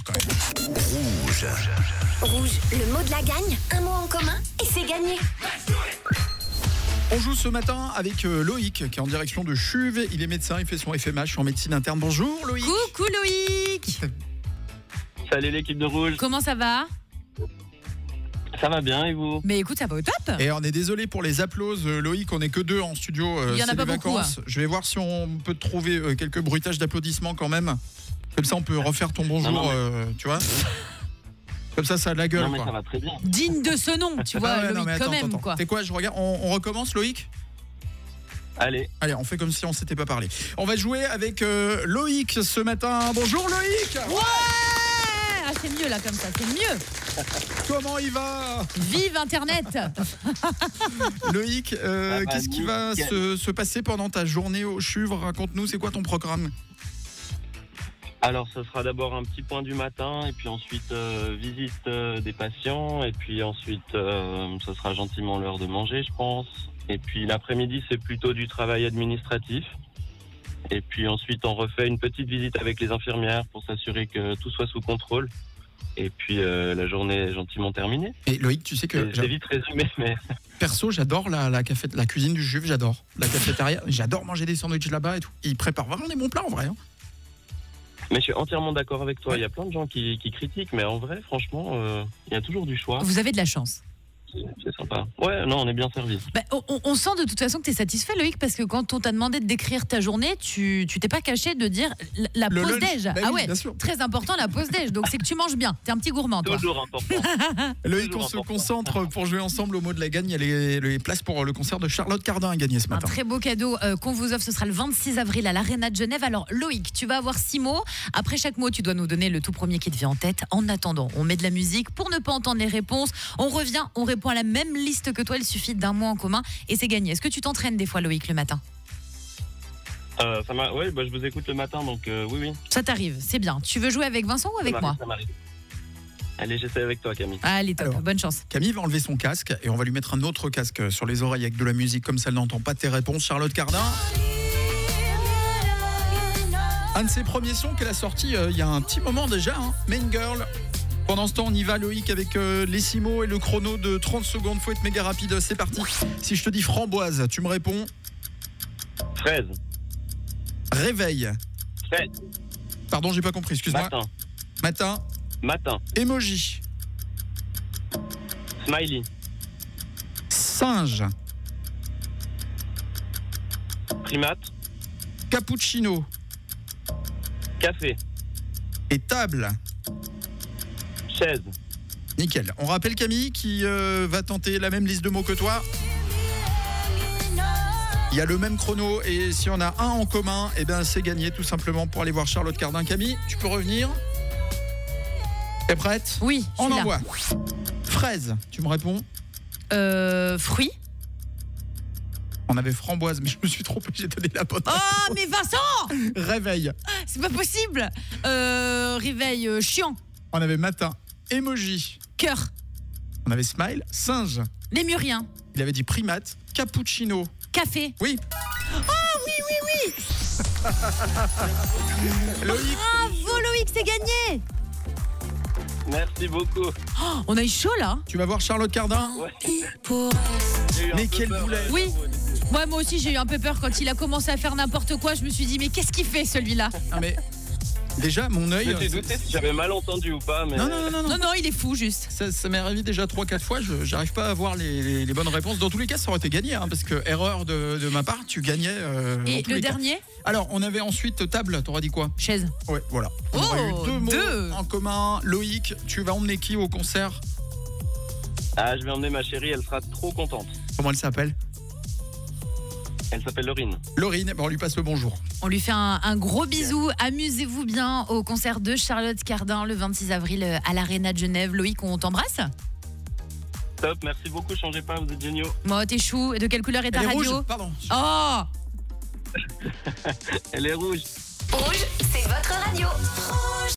quand même. Rouge. Rouge, le mot de la gagne, un mot en commun et c'est gagné. On joue ce matin avec Loïc qui est en direction de Chuves. Il est médecin, il fait son FMH en médecine interne. Bonjour Loïc. Coucou Loïc. Salut l'équipe de Rouge, Comment ça va? ça va bien et vous? Mais écoute, ça va au top. Et on est désolé pour les applauses, Loïc, on n'est que deux en studio, Il y en a c'est pas les beaucoup, vacances. Je vais voir si on peut te trouver quelques bruitages d'applaudissements quand même. Comme ça on peut refaire ton bonjour, Non, tu vois. Comme ça a de la gueule. Non mais quoi. ça va très bien. Digne de ce nom, tu vois, Ah ouais, Loïc, non, mais quand même, quoi. C'est quoi, je regarde, on recommence Loïc? Allez, Allez, on fait comme si on s'était pas parlé. On va jouer avec Loïc ce matin. Bonjour Loïc. Ouais. Ah, c'est mieux là comme ça, c'est mieux. Comment il va Vive Internet. Loïc, va qu'est-ce qui va nickel. se passer pendant ta journée au CHUV? Raconte-nous, c'est quoi ton programme? alors ce sera d'abord un petit point du matin et puis ensuite visite des patients et puis ensuite ce sera gentiment l'heure de manger je pense. Et puis l'après-midi c'est plutôt du travail administratif. Et puis ensuite on refait une petite visite avec les infirmières pour s'assurer que tout soit sous contrôle. Et puis la journée est gentiment terminée. Et Loïc, tu sais que C'est vite résumé mais... perso, j'adore la cuisine du CHUV, j'adore. La cafétéria, j'adore manger des sandwichs là-bas et tout. Ils préparent vraiment des bons plats en vrai. Hein. Mais je suis entièrement d'accord avec toi. Il y a plein de gens qui critiquent, mais en vrai, franchement, il y a toujours du choix. Vous avez de la chance. C'est sympa. Ouais, non, on est bien servi. Bah, on sent de toute façon que tu es satisfait, Loïc, parce que quand on t'a demandé de décrire ta journée, tu t'es pas caché de dire la Le pause lunch. déj. Bah Ah oui, ouais, bien sûr. très important la pause déj. Donc c'est que tu manges bien. T'es un petit gourmand, toi. Toujours important. Loïc, on Toujours se important. concentre pour jouer ensemble au mot de la gagne. Il y a les places pour le concert de Charlotte Cardin à gagner ce Un matin. très beau cadeau qu'on vous offre, ce sera le 26 avril à l'Arena de Genève. Alors Loïc, tu vas avoir 6 mots. Après chaque mot, tu dois nous donner le tout premier qui te vient en tête. En attendant, on met de la musique pour ne pas entendre les réponses. On revient, on répond à la même liste que toi. Il suffit d'un mot en commun et c'est gagné. Est-ce que tu t'entraînes des fois, Loïc, le matin? Ouais, bah, je vous écoute le matin, donc oui. Ça t'arrive, c'est bien. Tu veux jouer avec Vincent ou avec moi? Ça m'arrive. Allez, j'essaie avec toi, Camille. Allez, top, Alors. bonne chance. Camille va enlever son casque et on va lui mettre un autre casque sur les oreilles avec de la musique comme ça elle n'entend pas tes réponses. Charlotte Cardin. Un de ses premiers sons qu'elle a sorti il y a un petit moment déjà, hein, Main Girl. Pendant ce temps, on y va Loïc avec les 6 mots et le chrono de 30 secondes. Faut être méga rapide, c'est parti. Si je te dis framboise, tu me réponds Fraise, réveil. fraise, Pardon, j'ai pas compris, excuse-moi. Matin. Emoji. smiley, Singe. primate, Cappuccino. café, Et table. chaise. Nickel. On rappelle Camille qui va tenter la même liste de mots que toi. Il y a le même chrono et si on a un en commun, eh ben c'est gagné tout simplement pour aller voir Charlotte Cardin. Camille, tu peux revenir? T'es prête? Oui, je On suis là. envoie. Fraise, tu me réponds? Fruits. On avait framboise, mais je me suis trompé, j'ai donné la bonne. Oh, mais Vincent, Réveil. c'est pas possible. Réveil chiant. On avait matin. Emoji. Cœur. On avait smile. Singe. Lémurien. Il avait dit primate. Cappuccino. Café. Oui. Oui. Loïc. Bravo Loïc, c'est gagné. Merci beaucoup. Oh, on a eu chaud là. Tu vas voir Charlotte Cardin? Ouais. Pour... J'ai eu un Mais peu quel peur. boulet. Oui. Ouais, moi aussi j'ai eu un peu peur quand il a commencé à faire n'importe quoi. Je me suis dit mais qu'est-ce qu'il fait celui-là? Ah mais déjà mon Je œil. me suis douté si j'avais mal entendu ou pas, mais... Non. Non, il est fou juste. Ça m'est arrivé déjà 3-4 fois, j'arrive pas à avoir les bonnes réponses. Dans tous les cas, ça aurait été gagné, hein, parce que erreur de ma part, tu gagnais. Et dans tous le les cas. dernier? Alors, on avait ensuite table, t'aurais dit quoi? Chaise. Ouais, voilà. On Oh, aurait eu 2 mots deux. en commun. Loïc, tu vas emmener qui au concert? Ah, je vais emmener ma chérie, elle sera trop contente. Comment elle s'appelle? Elle s'appelle Laurine. Laurine, on lui passe le bonjour. On lui fait un gros bisou. Amusez-vous bien au concert de Charlotte Cardin le 26 avril à l'Arena de Genève. Loïc, on t'embrasse. Top, merci beaucoup, changez pas, vous êtes géniaux. Moi, t'es chou. De quelle couleur est ta Elle est radio? rouge, pardon. Oh, Elle est rouge. Rouge, c'est votre radio. Rouge.